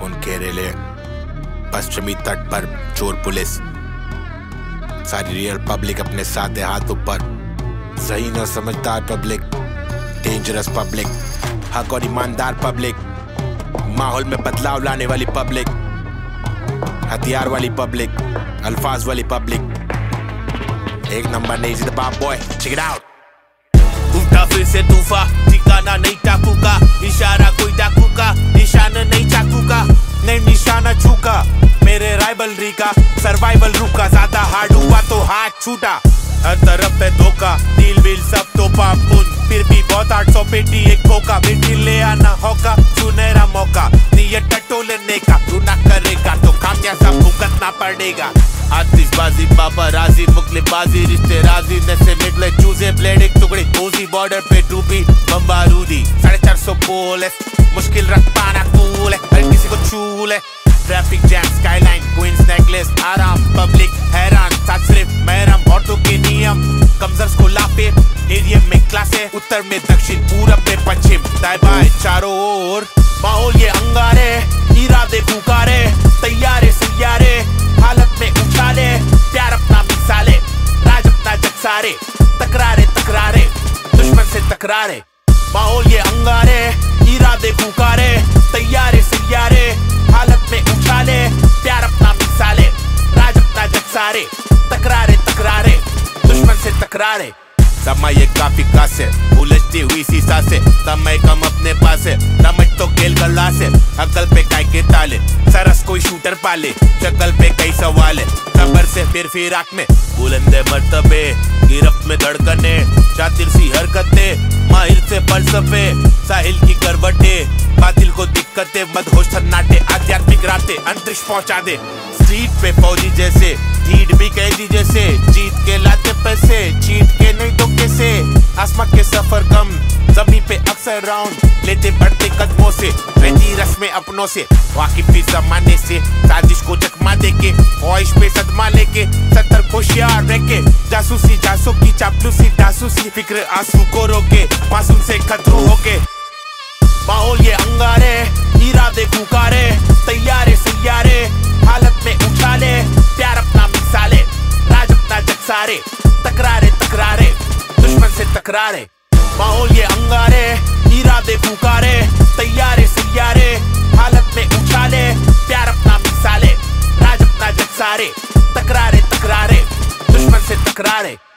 उनके रेले पश्चिमी तट पर चोर पुलिस, सारी रियल पब्लिक अपने साथ है हाथ ऊपर। सही न समझदार पब्लिक, डेंजरस पब्लिक, हक और ईमानदार पब्लिक, माहौल में बदलाव लाने वाली पब्लिक, हथियार वाली पब्लिक, अल्फाज वाली पब्लिक। एक नंबर नहीं जी बाप बॉय, चेक इट आउट। उठा फिर से तूफा, ठिकाना नहीं टाकू का, इशारा कोई डाकू का, निशाना नहीं चाकू का, नहीं निशाना चूका। मेरे राइवलरी का सर्वाइवल रुका, ज्यादा हार्ड हुआ तो हाथ छूटा। हर तरफ है धोखा, डील व्हील सब तो पापुन, फिर भी बहुत 800 पेटी एक धोखा। बेटी ले आना होगा सुनहरा मौका, नियत टटोलने का तू ना करेगा तो खामियाजा भुगतना पड़ेगा। आतिशबाजी बाबा राजी, मुकलेबाजी रिश्ते राजी, नशे निकले चूजे ब्लेड एक टुकड़ी, कोसी बॉर्डर पे डूबी बमबारूदी। 450 बोल है, मुश्किल रख पाना कूल है, हर किसी को चूल है। Traffic jam, skyline, Queen's Necklace, आराम पब्लिक हैरान, साथ सिर्फ महरम, औरतों के नियम, कमजर्स को लाफे। एरिया में क्लासे, उत्तर में दक्षिण, पूरब में पश्चिम, दाएं बाएं चारों ओर। माहौल ये अंगारे, इरादे पुकारे, तैयारे सैयारे, हालत में उछाले, प्यार अपना मिसाले, राज अपना जग सारे, तकरारे तकरारे, दुश्मन से तकरारे। माहौल ये अंगारे, इरादे पुकारे, तैयारे सैयारे, हालत में उछाले, प्यार अपना मिसाले, राज अपना जग सारे, तकरारे तकरारे, दुश्मन से तकरारे। समय ये काफी कास है, उलझती हुई सी सांसें, समय कम अपने पास है, समझ तो खेल गला से। अकल पे काय के ताले, सरस कोई शूटर पाले, शक्ल पे कई सवाल है, खबर से फिर फिराक में, बुलंदे मर्तबे, गिरफ्त में धड़कने, शातिर सी हरकतें, माहिर से फलसफे, साहिल की करवटे, बातिल को दिक्कतें, मदहोश सन्नाटे, आध्यात्मिक रातें अंतरिक्ष पहुंचा दे। स्ट्रीट पे फौजी जैसे, ढीठ भी कैदी जैसे, जीत के लाते पैसे, चीट के नहीं तो कैसे। आसमां के सफर कम, जमीन पे अक्सर राउंड लेते बढ़ते कदमों से, रहती रस्में अपनों से, वाकिफी जमाने से, साजिश को चकमा देके, ख्वाहिश पे सदमा लेके, सतर्क होशियार रह के, जासूसी जासों की चापलूसी जासूसी, फिक्र आंसू को रोके, मासूम से खतरों होके। माहौल ये अंगारे, इरादे पुकारे, तैयारे सैयारे, हालत में उछाले, प्यार अपना मिसाले, राज अपना जग सारे, तकरारे तकरारे, दुश्मन से तकरारे। माहौल ये अंगारे, इरादे पुकारे, तैयारे सैयारे, हालत में उछाले, प्यार अपना मिसाले, राज अपना जग सारे, तकरारे तकरारे, दुश्मन से तकरारे।